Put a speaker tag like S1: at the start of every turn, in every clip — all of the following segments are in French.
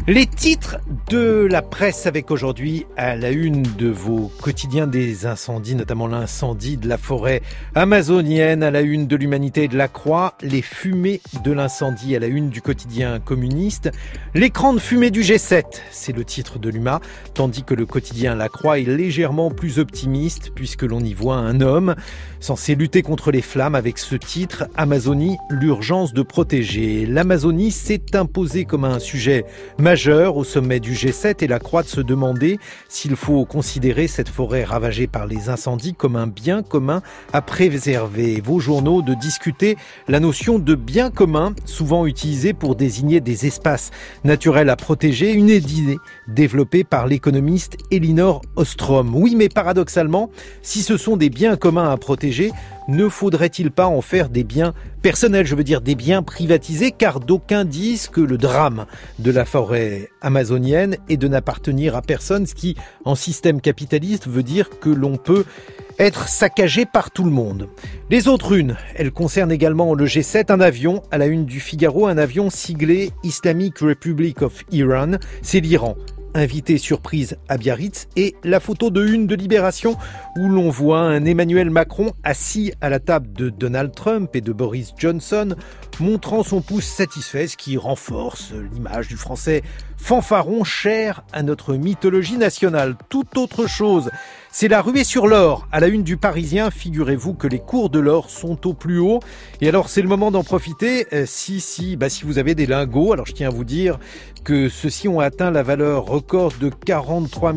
S1: Les titres de la presse avec aujourd'hui à la une de vos quotidiens des incendies, notamment l'incendie de la forêt amazonienne, à la une de l'Humanité et de la Croix, les fumées de l'incendie à la une du quotidien communiste, l'écran de fumée du G7, c'est le titre de l'UMA, tandis que le quotidien La Croix est légèrement plus optimiste puisque l'on y voit un homme censé lutter contre les flammes avec ce titre « Amazonie, l'urgence de protéger ». L'Amazonie s'est imposée comme un sujet majeur au sommet du G7 et La Croix de se demander s'il faut considérer cette forêt ravagée par les incendies comme un bien commun à préserver. Vos journaux de discuter la notion de bien commun, souvent utilisée pour désigner des espaces naturels à protéger, une idée développée par l'économiste Elinor Ostrom. Oui, mais paradoxalement, si ce sont des biens communs à protéger, ne faudrait-il pas en faire des biens personnels, je veux dire des biens privatisés, car d'aucuns disent que le drame de la forêt amazonienne est de n'appartenir à personne, ce qui, en système capitaliste, veut dire que l'on peut être saccagé par tout le monde. Les autres unes, elles concernent également le G7, un avion, à la une du Figaro, un avion siglé Islamic Republic of Iran, c'est l'Iran. Invité surprise à Biarritz, et la photo de une de Libération où l'on voit un Emmanuel Macron assis à la table de Donald Trump et de Boris Johnson montrant son pouce satisfait, ce qui renforce l'image du français fanfaron cher à notre mythologie nationale. Tout autre chose, c'est la ruée sur l'or. À la une du Parisien, figurez-vous que les cours de l'or sont au plus haut. Et alors, c'est le moment d'en profiter. Si vous avez des lingots, alors je tiens à vous dire que ceux-ci ont atteint la valeur record de 43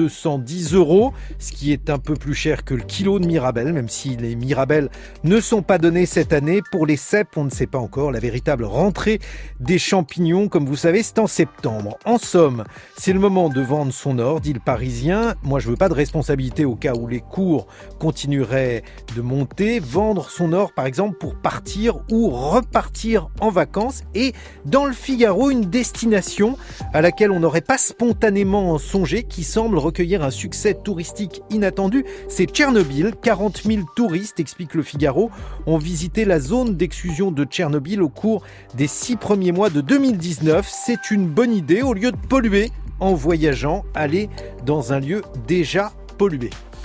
S1: 210 €, ce qui est un peu plus cher que le kilo de Mirabelle, même si les Mirabelles ne sont pas donnés cette année. Pour les cèpes, on ne sait pas encore. La véritable rentrée des champignons, comme vous savez, c'est en septembre. En somme, c'est le moment de vendre son or, dit le Parisien. Moi, je veux pas de responsabilité au cas où les cours continueraient de monter. Vendre son or, par exemple, pour partir ou repartir en vacances. Et dans le Figaro, une destination à laquelle on n'aurait pas spontanément songé, qui semble recueillir un succès touristique inattendu, c'est Tchernobyl. 40 000 touristes, explique le Figaro, ont visité la zone d'exclusion de Tchernobyl au cours des 6 premiers mois de 2019. C'est une bonne idée, au lieu de polluer en voyageant, aller dans un lieu déjà pollué.